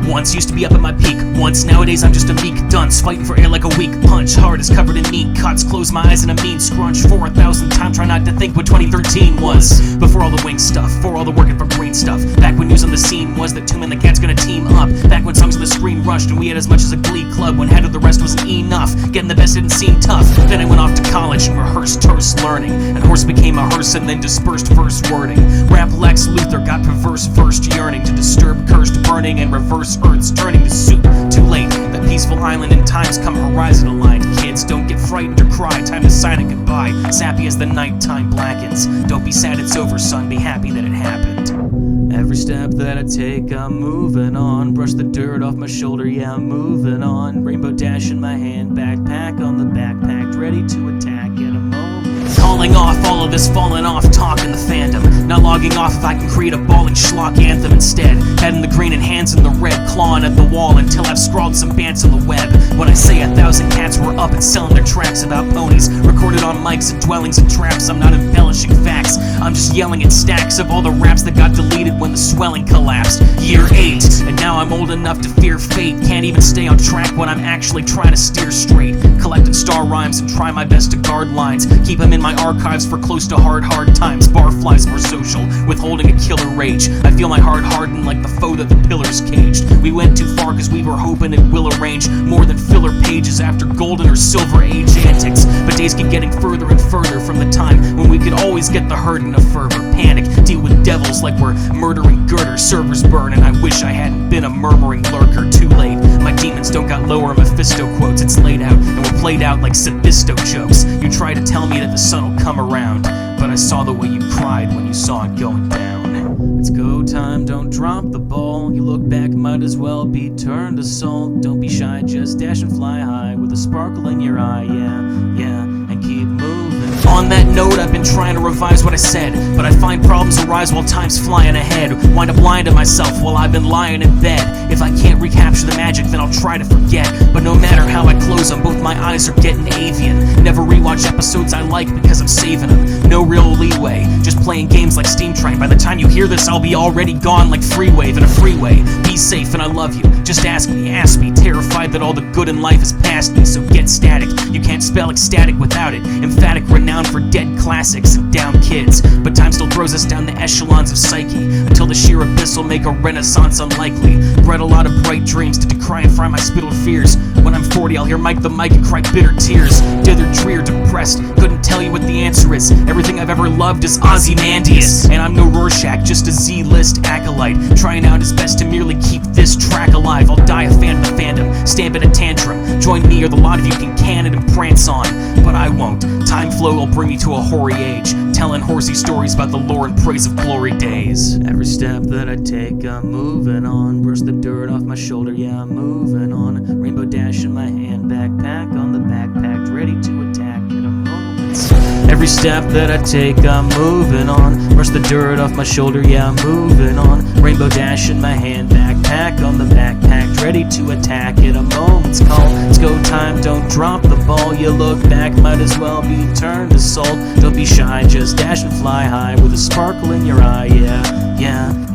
Once used to be up at my peak, once nowadays I'm just a meek dunce, fighting for air like a weak punch. Heart is covered in neat cuts, close my eyes in a mean scrunch. 4,000 times try not to think what 2013 was. Before all the wing stuff, for all the working for green stuff. Back when news on the scene was that Tomb and the Cat's gonna team up. Back when songs on the screen rushed and we had as much as a glee club. When head of the rest wasn't enough, getting the best didn't seem tough. Then I went off to college and rehearsed terse learning, and horse became a hearse and then dispersed verse wording. Rap Lex Luthor got perverse first yearning to disturb cursed burning and reverse earth's turning to soup. Too late, that peaceful island in times come horizon aligned. Kids, don't get frightened or cry, time to sign it goodbye. Sappy as the nighttime blackens. Don't be sad it's over, son, be happy that it happened. Every step that I take, I'm moving on. Brush the dirt off my shoulder, yeah, I'm moving on. Rainbow dash in my hand, backpack on the backpack, ready to attack in a moment. Calling off all of this falling off talk in the fandom. Not logging off if I can create a bawling schlock anthem instead. Head in the green and hands in the red, clawing at the wall until I've scrawled some bants on the web. When I say 1,000 cats were up and selling their tracks about ponies, recorded on mics and dwellings and traps, I'm not embellishing facts. I'm just yelling at stacks of all the raps that got deleted when the swelling collapsed. Year 8, and now I'm old enough to fear fate. Can't even stay on track when I'm actually trying to steer straight. Collecting star rhymes and try my best to guard lines. Keep them in my archives for close to hard times. Barflies more social, withholding a killer rage. I feel my heart harden like the foe that the pillars caged. We went too far cause we were hoping it will arrange more than filler pages after golden or silver age antics. But days keep getting further and further from the time when we could always get the herd in a fervor. Panic, deal with devils like we're murdering girder. Servers burn and I wish I hadn't been a murmuring lurker. Too late, my demons don't got lower Mephisto quotes. It's laid out and we're played out like Sophisto jokes. You try to tell me that the sun will come around, but I saw the way you cried when you saw it going down. It's go time, don't drop the ball. You look back, might as well be turned to salt. Don't be shy, just dash and fly high with a sparkle in your eye, yeah, and keep moving. On that note, I've been trying to revise what I said, but I find problems arise while time's flying ahead. Wind up lying to myself while I've been lying in bed. If I can't recapture the magic, then I'll try to forget. But no matter how I close them, both my eyes are getting avian. Never rewatch episodes I like because I'm saving them. No real leeway, just playing games like Steam Train. By the time you hear this, I'll be already gone like Freewave in a freeway. Be safe and I love you, just ask me. Terrified that all the good in life is past me, so get static. You can't spell ecstatic without it. Emphatic, renowned for dead classics and down kids. But time still throws us down the echelons of psyche, until the sheer abyss will make a renaissance unlikely. Bred a lot of bright dreams to decry and fry my spittled fears. When I'm 40, I'll hear Mike the mic and cry bitter tears. Dithered, drear, depressed, couldn't tell you what the answer is. Everything I've ever loved is Ozymandias. And I'm no Rorschach, just a Z-list acolyte, trying out his best to merely keep this track alive. I'll die a fan of the fandom, stamp in a tantrum. Join me or the lot of you can can it and prance on. But I won't. Time flow will bring me to a hoary age, telling horsey stories about the lore and praise of glory days. Every step that I take, I'm moving on. Brush the dirt off my shoulder, yeah, I'm moving on. Rainbow dash in my hand, backpack on the backpack, ready to attack in a moment. Every step that I take, I'm moving on. Brush the dirt off my shoulder, yeah, I'm moving on. Rainbow dash in my hand, backpack on the backpack, ready to attack in a moment's call. It's go time, don't drop the ball. You look back, might as well be turned to salt. Don't be shy, just dash and fly high with a sparkle in your eye, yeah,